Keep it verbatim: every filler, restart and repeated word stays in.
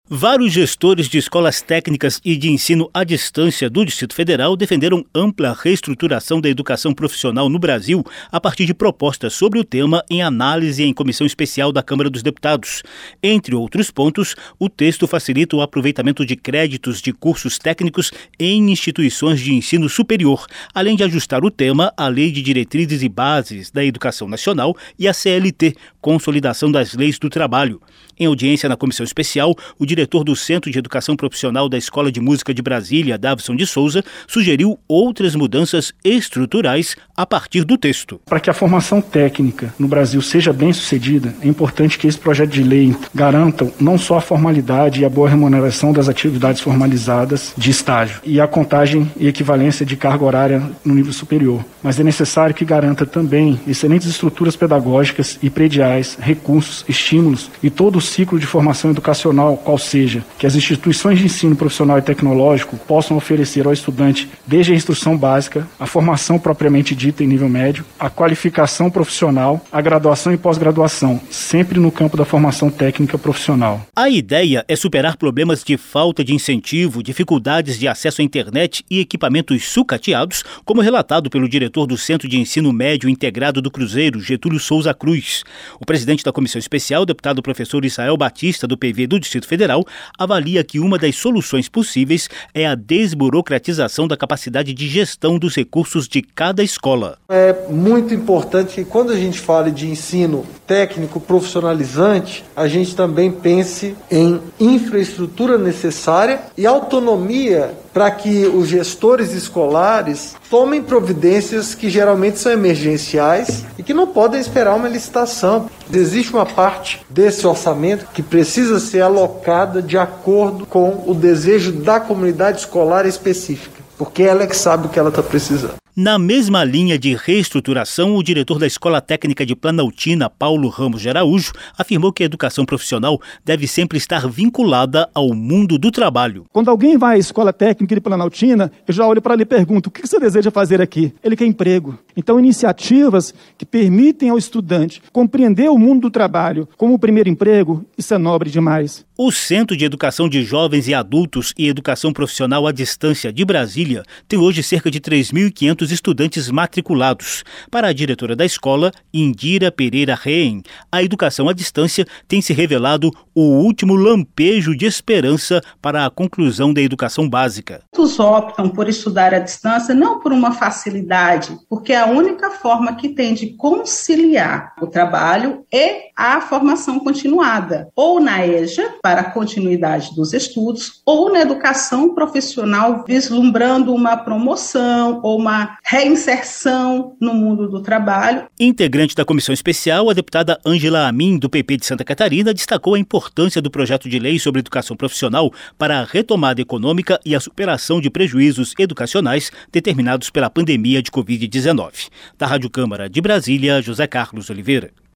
Vários gestores de escolas técnicas e de ensino à distância do Distrito Federal defenderam ampla reestruturação da educação profissional no Brasil a partir de propostas sobre o tema em análise em comissão especial da Câmara dos Deputados. Entre outros pontos, o texto facilita o aproveitamento de créditos de cursos técnicos em instituições de ensino superior, além de ajustar o tema à Lei de Diretrizes e Bases da Educação Nacional e à C L T, Consolidação das Leis do Trabalho. Em audiência na comissão especial, o diretor do Centro de Educação Profissional da Escola de Música de Brasília, Davison de Souza, sugeriu outras mudanças estruturais a partir do texto. Para que a formação técnica no Brasil seja bem sucedida, é importante que esse projeto de lei garanta não só a formalidade e a boa remuneração das atividades formalizadas de estágio e a contagem e equivalência de carga horária no nível superior, mas é necessário que garanta também excelentes estruturas pedagógicas e prediais, recursos, estímulos e todo o ciclo de formação educacional, qual seja, que as instituições de ensino profissional e tecnológico possam oferecer ao estudante desde a instrução básica, a formação propriamente dita em nível médio, a qualificação profissional, a graduação e pós-graduação, sempre no campo da formação técnica profissional. A ideia é superar problemas de falta de incentivo, dificuldades de acesso à internet e equipamentos sucateados, como relatado pelo diretor do Centro de Ensino Médio Integrado do Cruzeiro, Getúlio Souza Cruz. O presidente da comissão especial, deputado professor Israel Batista, do P V do Distrito Federal, avalia que uma das soluções possíveis é a desburocratização da capacidade de gestão dos recursos de cada escola. É muito importante que quando a gente fale de ensino técnico profissionalizante, a gente também pense em infraestrutura necessária e autonomia para que os gestores escolares tomem providências que geralmente são emergenciais e que não podem esperar uma licitação. Existe uma parte desse orçamento que precisa ser alocada de acordo com o desejo da comunidade escolar específica, porque ela é que sabe o que ela está precisando. Na mesma linha de reestruturação, o diretor da Escola Técnica de Planaltina, Paulo Ramos de Araújo, afirmou que a educação profissional deve sempre estar vinculada ao mundo do trabalho. Quando alguém vai à Escola Técnica de Planaltina, eu já olho para ele e pergunto: o que você deseja fazer aqui? Ele quer emprego. Então, iniciativas que permitem ao estudante compreender o mundo do trabalho como o primeiro emprego, isso é nobre demais. O Centro de Educação de Jovens e Adultos e Educação Profissional à Distância de Brasília tem hoje cerca de três mil e quinhentos estudantes matriculados. Para a diretora da escola, Indira Pereira Reim, a educação à distância tem se revelado o último lampejo de esperança para a conclusão da educação básica. Muitos optam por estudar à distância não por uma facilidade, porque é a única forma que tem de conciliar o trabalho e a formação continuada, ou na EJA, para a continuidade dos estudos, ou na educação profissional, vislumbrando uma promoção ou uma reinserção no mundo do trabalho. Integrante da comissão especial, a deputada Ângela Amin, do P P de Santa Catarina, destacou a importância do projeto de lei sobre educação profissional para a retomada econômica e a superação de prejuízos educacionais determinados pela pandemia de covid dezenove. Da Rádio Câmara de Brasília, José Carlos Oliveira.